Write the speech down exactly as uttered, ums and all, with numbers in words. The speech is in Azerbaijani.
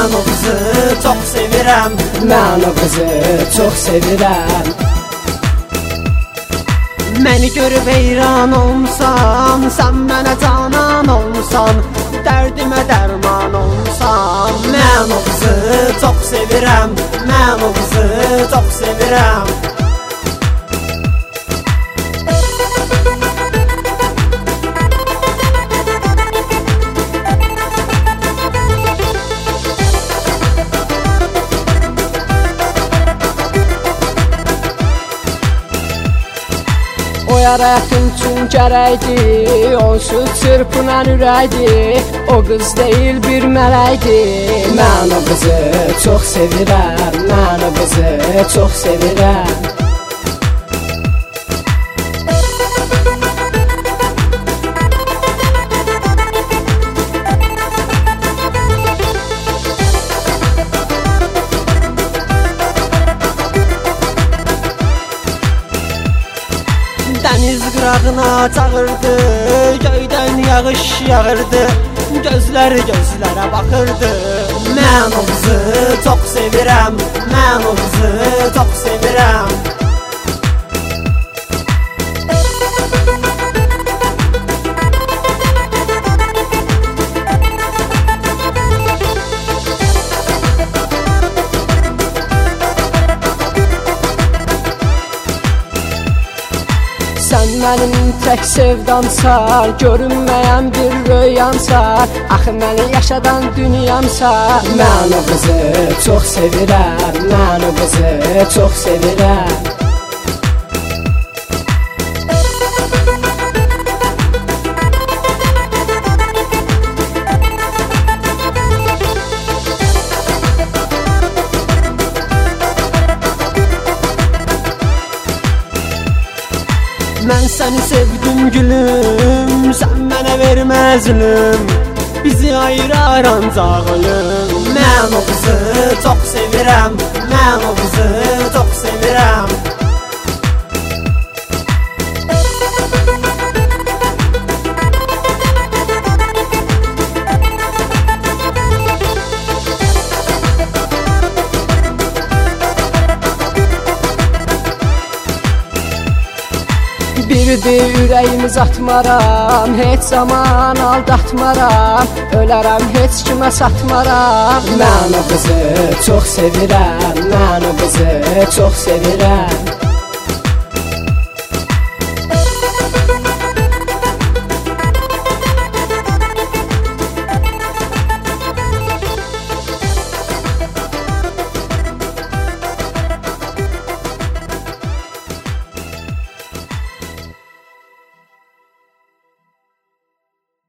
Mən o qızı çox sevirəm, Mən o qızı çox sevirəm. Məni görüb heyran olmusan, sən mənə canan olmusan, dərdimə dərman olmusan. Mən o qızı çox sevirəm, mən o qızı çox sevirəm. O yarayatım üçün gərəkdi, onsuz çırpınan ürəkdi. O qız deyil bir mələkdi. Mən o qızı çox sevirəm, mən o qızı çox sevirəm. Dəniz qırağına çağırdı, göydən yağış yağırdı, gözləri gözlərə baxırdı. Mən o qızı çox sevirəm, mən o qızı çox sevirəm. Sən mənim tək sevdamsa, görünməyən bir röyansa, axı məni yaşadan dünyamsa. Mən o qızı çox sevirəm, mən o qızı çox sevirəm. Mən səni sevdim gülüm, sən mənə verməz zülüm, bizi ayırar ancaq ölüm. Mən o qızı çox sevirəm, mən o qızı çox sevirəm. Birdir ürəyimiz atmaram, heç zaman aldatmaram, ölərəm heç kimə satmaram. Mən o qızı çox sevirəm, mən o qızı çox sevirəm.